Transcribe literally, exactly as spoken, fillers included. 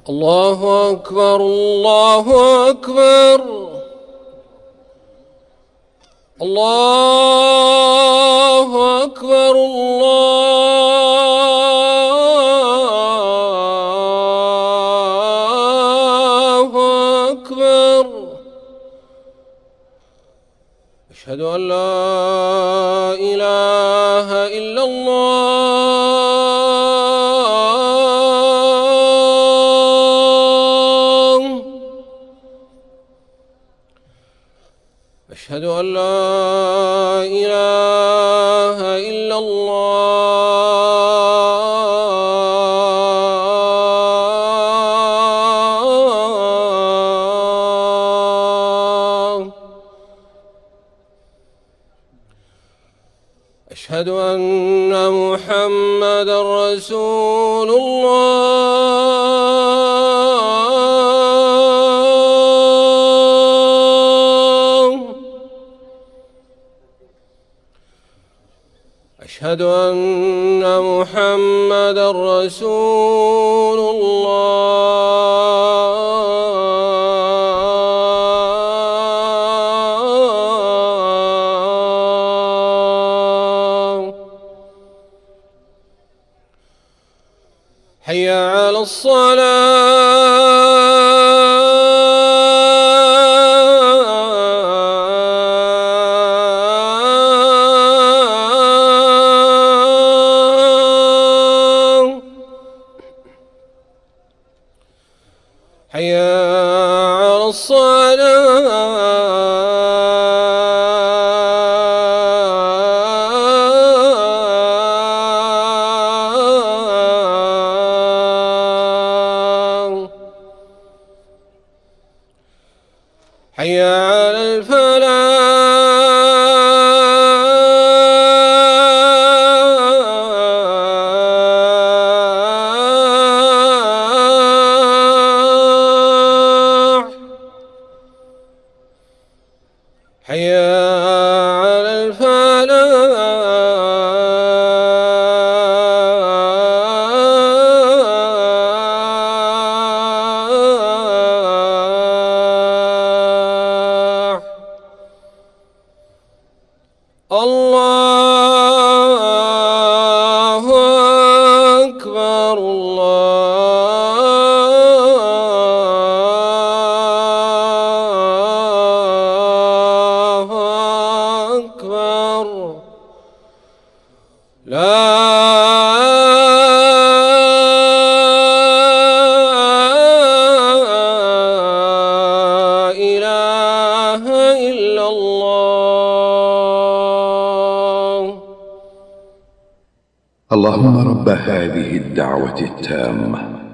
الله أكبر الله أكبر الله أكبر الله أكبر. أشهد أن لا إله إلا الله. أشهد أن لا إله إلا الله. أشهد أن محمدًا رسول الله. أشهد أن محمدًا رسول الله. حي على الصلاة. حي على الصلاة. حي على الفلاح. حي على الفلاح. الله أكبر الله أكبر. لا إله إلا الله. اللهم رب هذه الدعوة التامة